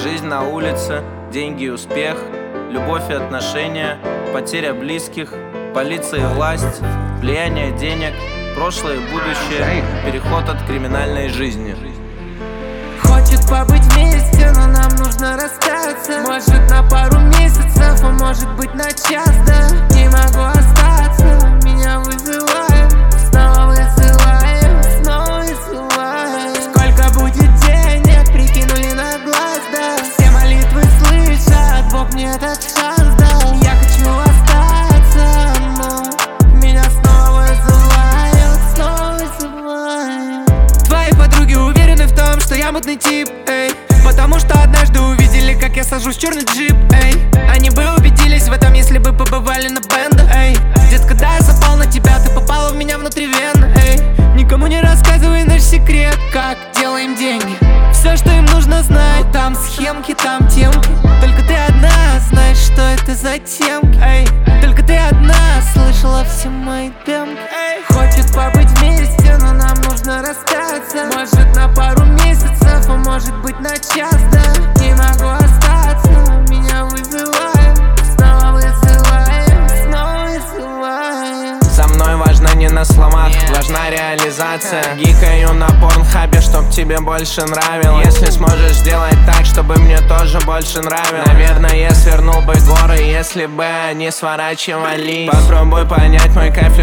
Жизнь на улице, деньги и успех, любовь и отношения, потеря близких, полиция и власть, влияние денег, прошлое и будущее, переход от криминальной жизни. Хочет побыть вместе, но нам нужно расстаться. Может на пару месяцев, а может быть на час, да. Не могу остаться, меня вызывают, снова вызывают, снова вызывают. Сколько будет денег, прикинули на глаз, да. Все молитвы слышат, Бог мне этот шанс дал. Я хочу остаться, но меня снова вызывают, снова вызывают. Твои подруги уверены в том, что я мутный тип, эй, потому что однажды увидели, как я сажусь в черный джип, эй. Они бы убедились в этом, если бы побывали на бендах, эй. Детка, когда я запал на тебя, ты попала в меня внутри вен, эй. Никому не рассказывай наш секрет, как делаем деньги. Все, что им нужно знать, там схемки, там темки. Только ты одна знаешь, что это за темки, эй. Только ты одна слышала все мои демки, эй. Хочет побыть вместе, но нам нужно расстаться. Может на пару месяцев, а может быть на час, да. Не могу остаться, меня вызывают, снова вызывают, снова вызывают. Со мной важно не на словах, важна реализация. Гикаю на порнхабе, чтоб тебе больше нравилось. Если сможешь сделать так, чтобы мне тоже больше нравилось, наверное, я свернул бы горы, если бы они сворачивали. Попробуй понять мой кайф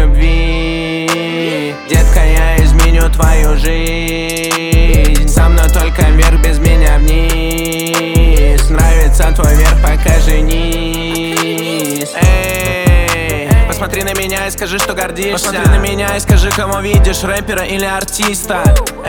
любви, детка, я изменю твою жизнь. Со мной только вверх, без меня вниз. Нравится твой верх, пока женись. Эй, посмотри на меня и скажи, что гордишься. Посмотри на меня и скажи, кого видишь, рэпера или артиста.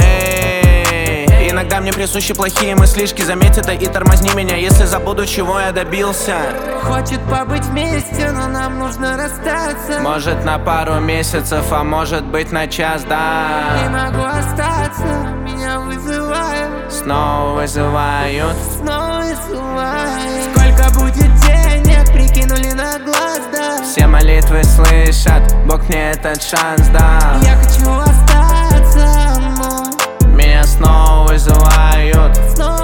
Эй, иногда мне присущи плохие мыслишки. Заметь это и тормозни меня, если забуду, чего я добился. Хочет побыть вместе, но нам нужно расстаться. Может на пару месяцев, а может быть на час, Не да. могу остаться, меня вызывают, Снова вызывают. снова вызывают. Сколько будет денег, прикинули на глаз, да. Все молитвы слышат, Бог мне этот шанс дал. Я хочу остаться, но Меня снова вызывают. снова